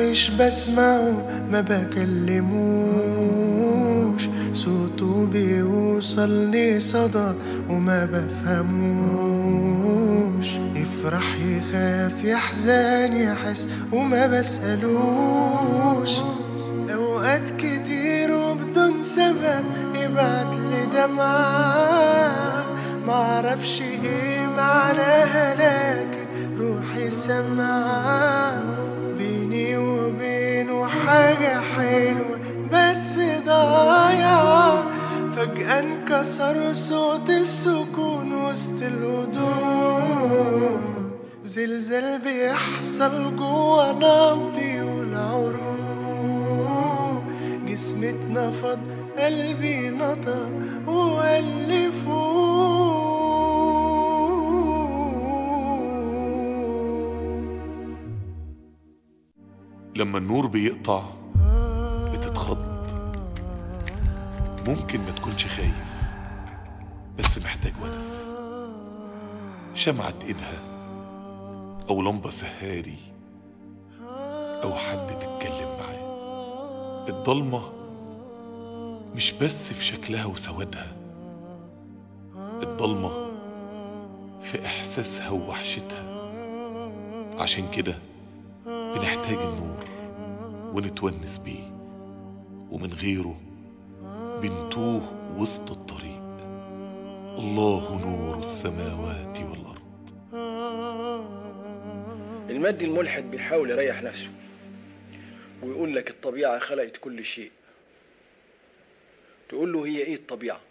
مش بسمعه ما بكلموش، صوته بيوصلني صدى وما بفهموش، يفرح يخاف يحزن يحس وما بسألوش، اوقات كتير وبدون سبب يبعتلي دمعة معرفش ايه معناها لكن روحي سمعة، بيني وبينه حاجة حلوة بس ضايعة، فجأة انكسر صوت السكون وسط الهدوء، زلزال بيحصل جوا نبضي والعروق، جسمي اتنفض قلبي نطق وقال لي فوق. لما النور بيقطع بتتخض، ممكن ما تكونش خايف بس محتاج ونس، شمعة ايدها او لمبة سهاري او حد تتكلم معاه. الضلمة مش بس في شكلها وسوادها، الضلمة في احساسها ووحشتها، عشان كده بنحتاج النور ونتونس بيه، ومن غيره بنتوه وسط الطريق. الله نور السماوات والأرض. المادي الملحد بيحاول يريح نفسه ويقول لك الطبيعة خلقت كل شيء. تقول له هي ايه الطبيعة؟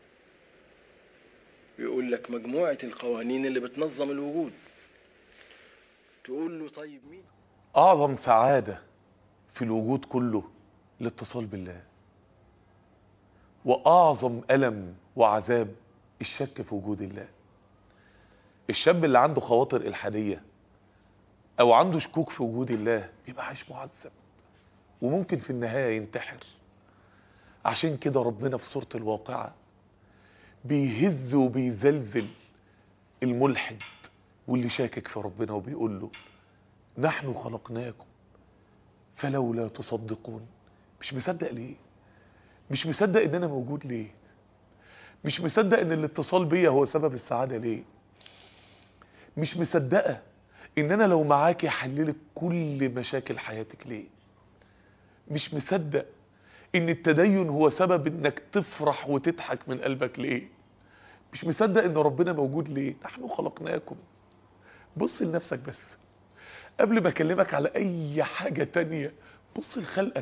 يقول لك مجموعة القوانين اللي بتنظم الوجود. تقول له طيب مين؟ أعظم سعادة في الوجود كله الاتصال بالله، وأعظم ألم وعذاب الشك في وجود الله. الشاب اللي عنده خواطر إلحادية أو عنده شكوك في وجود الله بيبقى عايش معذب وممكن في النهاية ينتحر. عشان كده ربنا في سورة الواقعة بيهز وبيزلزل الملحد واللي شاكك في ربنا وبيقول له نحن خلقناكم فلولا تصدقون. مش مصدق ليه؟ مش مصدق ان انا موجود ليه؟ مش مصدق ان الاتصال بيا هو سبب السعادة ليه؟ مش مصدقة ان انا لو معاكي حللك كل مشاكل حياتك ليه؟ مش مصدق ان التدين هو سبب انك تفرح وتضحك من قلبك ليه؟ مش مصدق ان ربنا موجود ليه؟ نحن خلقناكم. بص لنفسك بس قبل ما اكلمك على اي حاجة تانية. بص لخلقك.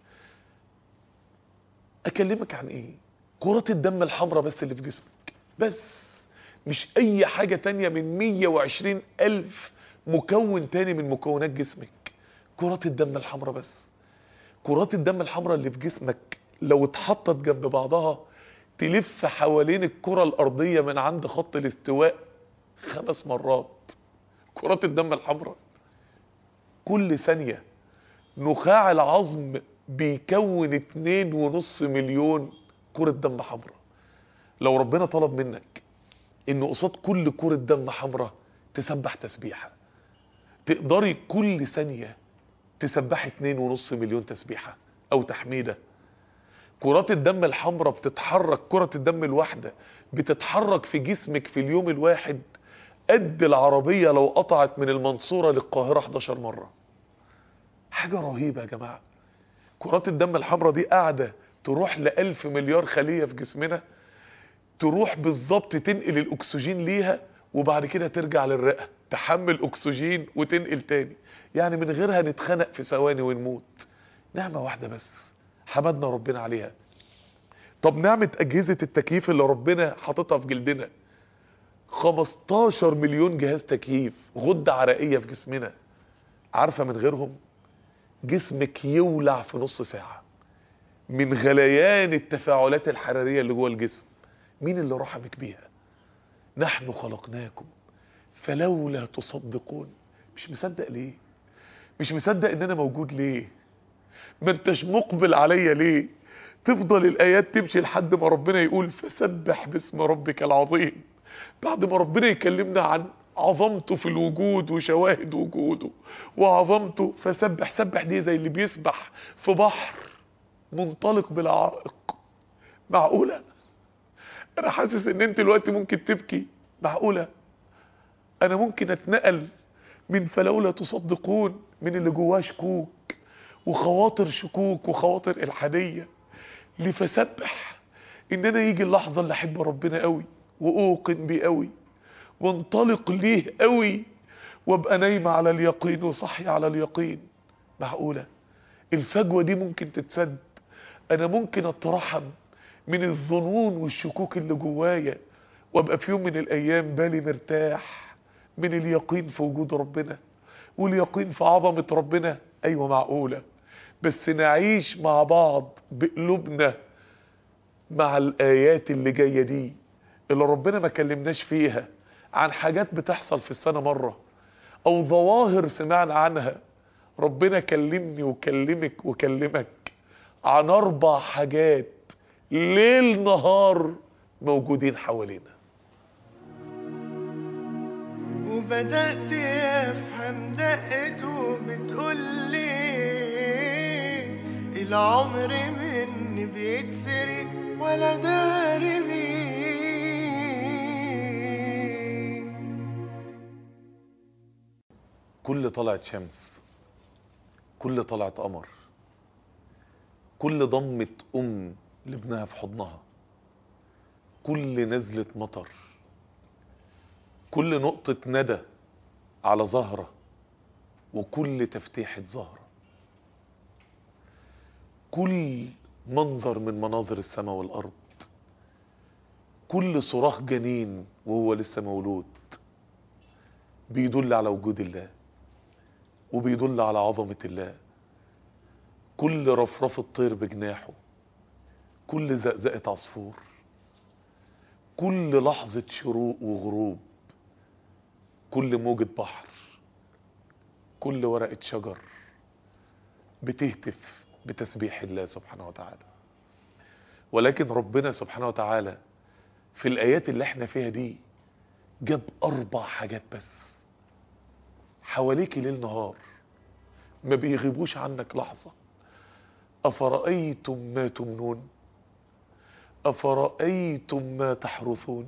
اكلمك عن ايه؟ كرات الدم الحمراء بس اللي في جسمك بس، مش اي حاجة تانية من 120 الف مكون تاني من مكونات جسمك. كرات الدم الحمراء بس. كرات الدم الحمراء اللي في جسمك لو اتحطت جنب بعضها تلف حوالين الكرة الارضية من عند خط الاستواء 5 مرات. كرات الدم الحمراء. كل ثانية نخاع العظم بيكون 2.5 مليون كرة دم حمراء. لو ربنا طلب منك ان قصاد كل كرة دم حمراء تسبح تسبيحة، تقدري كل ثانية تسبح 2.5 مليون تسبيحة او تحميدة. كرات الدم الحمراء بتتحرك، كرة الدم الواحدة بتتحرك في جسمك في اليوم الواحد قد العربية لو قطعت من المنصورة للقاهرة 11 مرة. حاجة رهيبة يا جماعة. كرات الدم الحمراء دي قاعدة تروح ل1000 مليار خلية في جسمنا، تروح بالظبط تنقل الأكسجين ليها وبعد كده ترجع للرئة تحمل أكسجين وتنقل تاني. يعني من غيرها نتخنق في ثواني ونموت. نعمة واحدة بس حمدنا ربنا عليها. طب نعمة أجهزة التكييف اللي ربنا حاططها في جلدنا، 15 مليون جهاز تكييف، غدة عرقية في جسمنا. عارفة من غيرهم جسمك يولع في نص ساعة من غليان التفاعلات الحرارية اللي جوه الجسم. مين اللي رحمك بيها؟ نحن خلقناكم فلولا تصدقون. مش مصدق ليه؟ مش مصدق ان انا موجود ليه؟ ما انتش مقبل عليا ليه؟ تفضل الايات تمشي لحد ما ربنا يقول فسبح باسم ربك العظيم. بعد ما ربنا يكلمنا عن عظمته في الوجود وشواهد وجوده وعظمته. فسبح. سبح دي زي اللي بيسبح في بحر منطلق بلا عائق. معقولة؟ انا حاسس ان انت دلوقتي ممكن تبكي. معقولة انا ممكن اتنقل من فلولا تصدقون، من اللي جواه شكوك وخواطر شكوك وخواطر الحادية، لفسبح ان انا يجي اللحظة اللي احب ربنا قوي واوقن بيه قوي وانطلق ليه قوي وابقى نايمة على اليقين وصحي على اليقين. معقولة الفجوة دي ممكن تتسد؟ انا ممكن اترحم من الظنون والشكوك اللي جوايا وابقى في يوم من الايام بالي مرتاح من اليقين في وجود ربنا واليقين في عظمة ربنا. ايوه معقولة، بس نعيش مع بعض بقلوبنا مع الايات اللي جاية دي اللي ربنا ما كلمناش فيها عن حاجات بتحصل في السنة مرة او ظواهر سمعنا عنها. ربنا كلمني وكلمك وكلمك عن 4 حاجات ليل نهار موجودين حوالينا. وبدأت أفهم دقته بتقولي العمر مني بيتسرق ولا داري بيه. كل طلعت شمس، كل طلعت قمر، كل ضمة لابنها في حضنها، كل نزلة مطر، كل نقطة ندى على زهرة، وكل تفتيحة زهرة، كل منظر من مناظر السماء والأرض، كل صراخ جنين وهو لسه مولود بيدل على وجود الله وبيدل على عظمة الله. كل رفرفة طير بجناحه، كل زقزقة عصفور، كل لحظة شروق وغروب، كل موجة بحر، كل ورقة شجر بتهتف بتسبيح الله سبحانه وتعالى. ولكن ربنا سبحانه وتعالى في الآيات اللي احنا فيها دي جاب 4 حاجات بس حواليك ليل نهار ما بيغيبوش عنك لحظة. أفرأيتم ما تمنون، أفرأيتم ما تحرثون،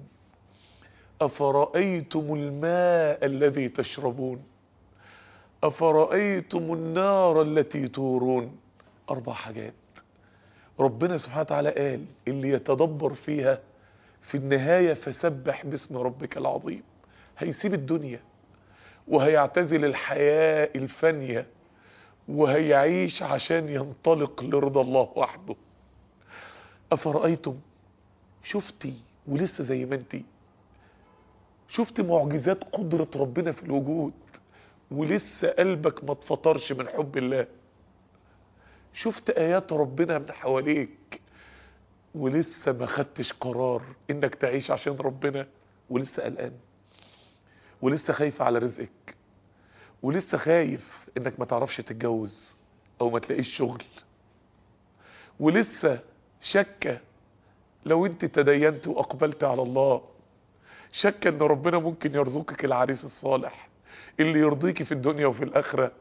أفرأيتم الماء الذي تشربون، أفرأيتم النار التي تورون. 4 حاجات ربنا سبحانه وتعالى قال اللي يتدبر فيها في النهاية فسبح باسم ربك العظيم هيسيب الدنيا وهيعتزل الحياة الفانية وهيعيش عشان ينطلق لرضا الله وحده. أفرأيتم، شفتي ولسه زي ما انتي، شفت معجزات قدرة ربنا في الوجود ولسه قلبك ما اتفطرش من حب الله، شفت آيات ربنا من حواليك ولسه ما خدتش قرار انك تعيش عشان ربنا، ولسه قلقان ولسه خايف على رزقك ولسه خايف انك ما تعرفش تتجوز او ما تلاقيش شغل، ولسه شكة لو انت تدينت واقبلت على الله، شكة ان ربنا ممكن يرزقك العريس الصالح اللي يرضيك في الدنيا وفي الاخرة.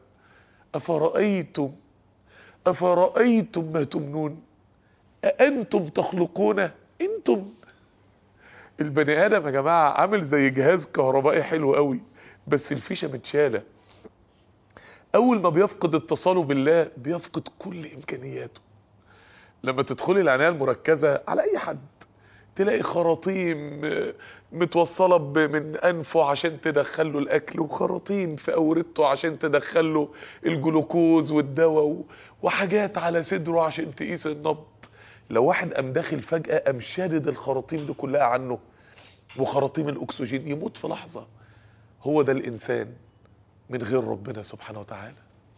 أفرأيتم ما تمنون أأنتم تخلقونه. انتم البني ادم يا جماعة عامل زي جهاز كهربائي حلو قوي بس الفيشة متشالة. اول ما بيفقد اتصاله بالله بيفقد كل امكانياته. لما تدخلي العناية المركزة على اي حد تلاقي خراطيم متوصلة من انفه عشان تدخله الاكل وخراطيم في اورته عشان تدخله الجلوكوز والدواء وحاجات على صدره عشان تقيس النبض. لو واحد قام داخل فجأة قام شادد الخراطيم دي كلها عنه وخراطيم الاكسجين يموت في لحظة. هو ده الانسان من غير ربنا سبحانه وتعالى.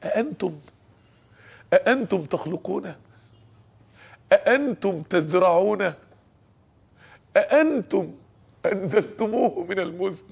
أأنتم تخلقونه، أأنتم تزرعونه، أأنتم أنزلتموه من المزن،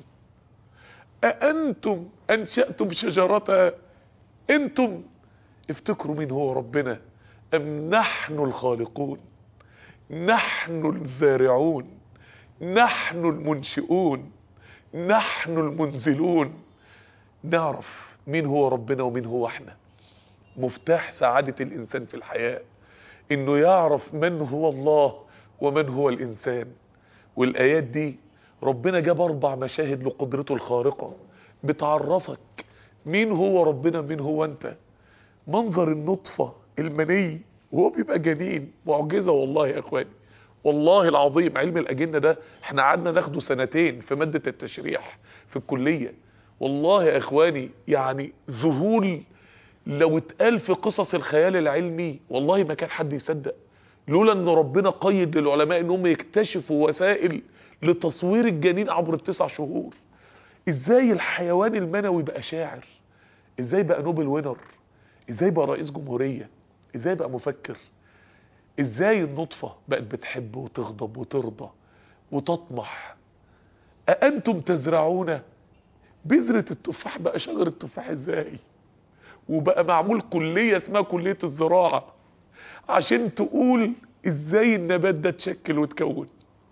أأنتم أنشأتم شجرتها. انتم افتكروا مين هو ربنا. أم نحن الخالقون، نحن الزارعون، نحن المنشئون، نحن المنزلون. نعرف مين هو ربنا ومين هو احنا. مفتاح سعادة الإنسان في الحياة إنه يعرف من هو الله ومن هو الإنسان. والآيات دي ربنا جاب 4 مشاهد لقدرته الخارقة بتعرفك مين هو ربنا مين هو أنت. منظر النطفة المني وهو بيبقى جنين معجزة والله يا اخواني، والله العظيم. علم الأجنة ده احنا قعدنا ناخده 2 سنين في مادة التشريح في الكلية. والله يا اخواني يعني ذهول لو اتقال في قصص الخيال العلمي والله ما كان حد يصدق، لولا ان ربنا قيد للعلماء انهم يكتشفوا وسائل لتصوير الجنين عبر ال9 شهور. ازاي الحيوان المنوي بقى شاعر، ازاي بقى نوبل وينر، ازاي بقى رئيس جمهورية، ازاي بقى مفكر، ازاي النطفة بقت بتحب وتغضب وترضى وتطمح. أأنتم تزرعون بذرة التفاح بقى شجر التفاح ازاي، وبقى معمول كلية اسمها كلية الزراعة عشان تقول ازاي النبات ده اتشكل وتكون.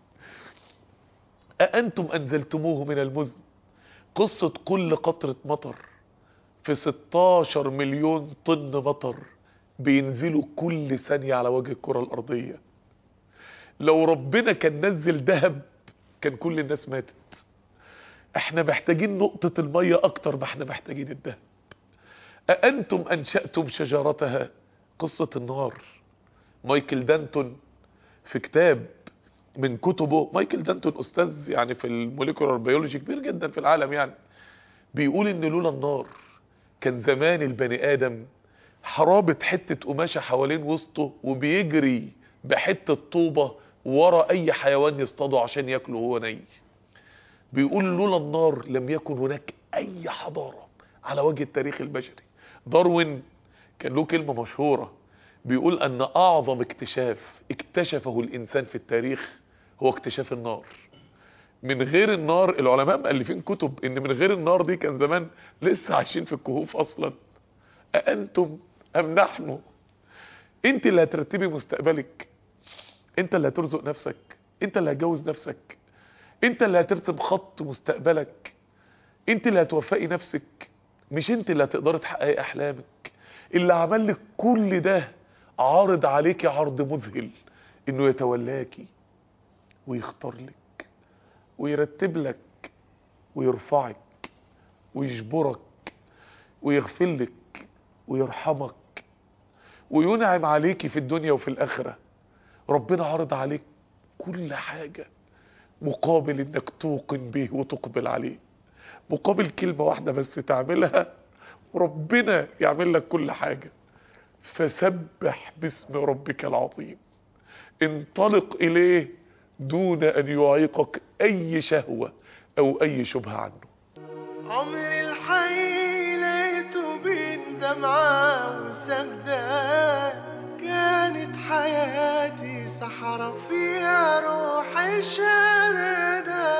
أأنتم أنزلتموه من المزن. قصة كل قطرة مطر في 16 مليون طن مطر بينزلوا كل ثانية على وجه الكرة الأرضية. لو ربنا كان نزل ذهب كان كل الناس ماتت. احنا محتاجين نقطة المية اكتر ما احنا محتاجين الذهب. أأنتم أنشأتم شجرتها. قصة النار. مايكل دانتون في كتاب من كتبه، مايكل دانتون أستاذ يعني في الموليكولار بيولوجي كبير جدا في العالم يعني، بيقول إن لولا النار كان زمان البني آدم حرابة حتة قماشة حوالين وسطه وبيجري بحتة طوبة ورا أي حيوان يصطاده عشان ياكله وهو ني. بيقول لولا النار لم يكن هناك أي حضارة على وجه التاريخ البشري. داروين كان له كلمة مشهورة بيقول أن أعظم اكتشاف اكتشفه الإنسان في التاريخ هو اكتشاف النار. من غير النار العلماء مؤلفين كتب إن من غير النار دي كان زمان لسه عايشين في الكهوف أصلا. أأنتم أم نحن. انت اللي هترتبي مستقبلك، انت اللي هترزق نفسك، انت اللي هتجوز نفسك، انت اللي هترسم خط مستقبلك، انت اللي هتوفقي نفسك، مش انت اللي هتقدري تحققي احلامك. اللي عمل لك كل ده عارض عليكي عرض مذهل انه يتولاكي ويختار لك ويرتب لك ويرفعك ويجبرك ويغفر لك ويرحمك وينعم عليكي في الدنيا وفي الآخرة. ربنا عرض عليك كل حاجة مقابل انك توقن به وتقبل عليه، مقابل كلمة واحدة بس تعملها وربنا يعمل لك كل حاجة. فسبح باسم ربك العظيم. انطلق إليه دون أن يعيقك أي شهوة أو أي شبهة عنه. عمر الحي لقيته بين دمعة وسجدة، كانت حياتي صحرا فيها روحي شاردة.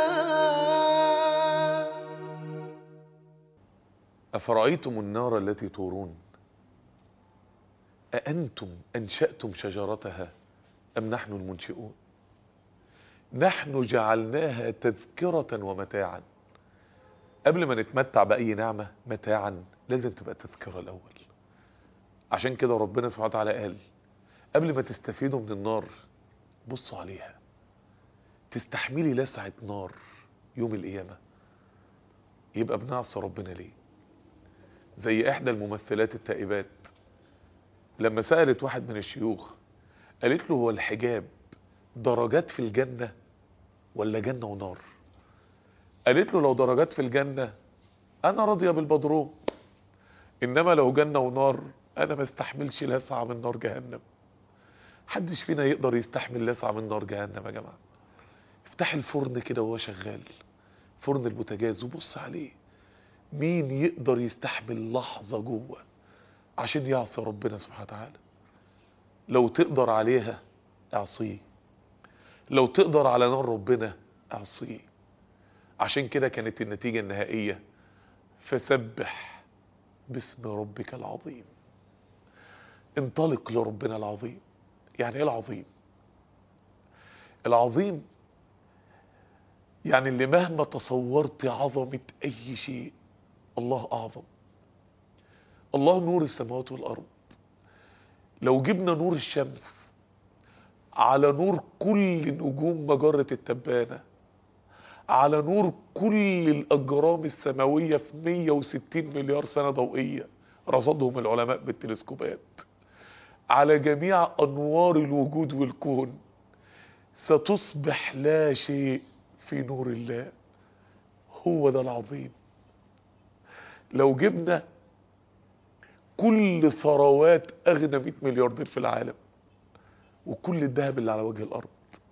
أفرأيتم النار التي تورون أأنتم أنشأتم شجرتها أم نحن المنشئون. نحن جعلناها تذكرة ومتاعا. قبل ما نتمتع بأي نعمة متاعا لازم تبقى تذكرة الأول. عشان كده ربنا سبحانه وتعالى قال قبل ما تستفيدوا من النار بصوا عليها، تستحملي لسعة نار يوم القيامة. يبقى بنعصى ربنا ليه؟ زي إحدى الممثلات التائبات لما سألت واحد من الشيوخ قالت له هو الحجاب درجات في الجنة ولا جنة ونار؟ قالت له لو درجات في الجنة أنا راضية بالبدروم، إنما لو جنة ونار أنا ما استحملش لسعة من نار جهنم. محدش فينا يقدر يستحمل لسعة من نار جهنم يا جماعة. افتح الفرن كده وهو شغال، فرن البوتاجاز، وبص عليه. مين يقدر يستحمل لحظة جوه عشان يعصي ربنا سبحانه وتعالى؟ لو تقدر عليها اعصيه، لو تقدر على نار ربنا اعصيه. عشان كده كانت النتيجة النهائية فسبح باسم ربك العظيم. انطلق لربنا العظيم. يعني ايه العظيم؟ العظيم يعني اللي مهما تصورت عظمة أي شيء، الله أعظم. الله نور السماوات والأرض. لو جبنا نور الشمس على نور كل نجوم مجرة التبانة، على نور كل الأجرام السماوية في 160 مليار سنة ضوئية رصدهم العلماء بالتلسكوبات، على جميع أنوار الوجود والكون، ستصبح لا شيء في نور الله. هو ده العظيم. لو جبنا كل ثروات أغنى 100 ملياردير في العالم، وكل الذهب اللي على وجه الأرض،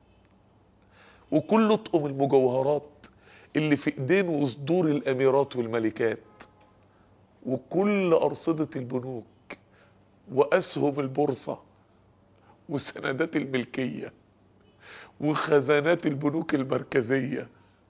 وكل اطقم المجوهرات اللي في ايدين وصدور الاميرات والملكات، وكل ارصدة البنوك واسهم البورصة وسندات الملكية وخزانات البنوك المركزية،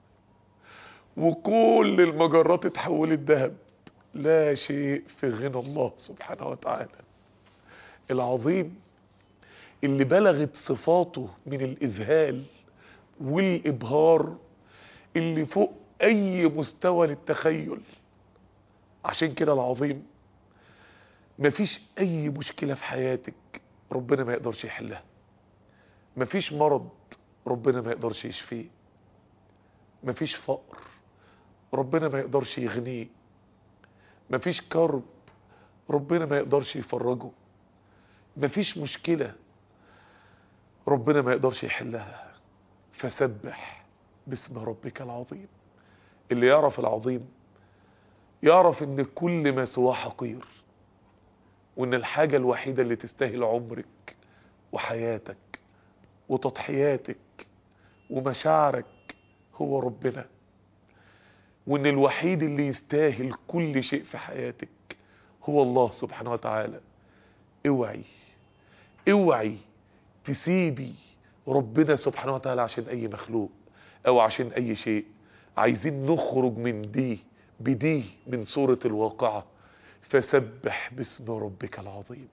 وكل المجرات اتحولت ذهب، لا شيء في غنى الله سبحانه وتعالى العظيم، اللي بلغت صفاته من الإذهال والإبهار اللي فوق أي مستوى للتخيل. عشان كده العظيم مفيش أي مشكلة في حياتك ربنا ما يقدرش يحلها، مفيش مرض ربنا ما يقدرش يشفيه، مفيش فقر ربنا ما يقدرش يغنيه، مفيش كرب ربنا ما يقدرش يفرجه، مفيش مشكلة ربنا ما يقدرش يحلها. فسبح باسم ربك العظيم. اللي يعرف العظيم يعرف ان كل ما سواه حقير، وان الحاجة الوحيدة اللي تستاهل عمرك وحياتك وتضحياتك ومشاعرك هو ربنا، وان الوحيد اللي يستاهل كل شيء في حياتك هو الله سبحانه وتعالى. اوعي اوعي تسيبي ربنا سبحانه وتعالى عشان اي مخلوق او عشان اي شيء. عايزين نخرج من بدي من سورة الواقعة. فسبح باسم ربك العظيم.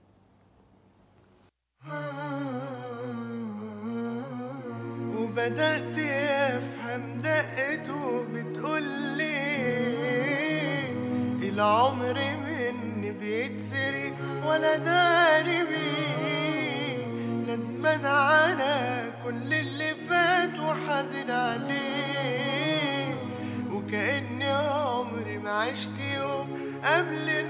وبدأت افهم دقته بتقولي العمر مني بيتسرق ولا داري بيه، ندمان على كل اللي فات وحزن عليه، وكأني عمري ما عشت يوم قبل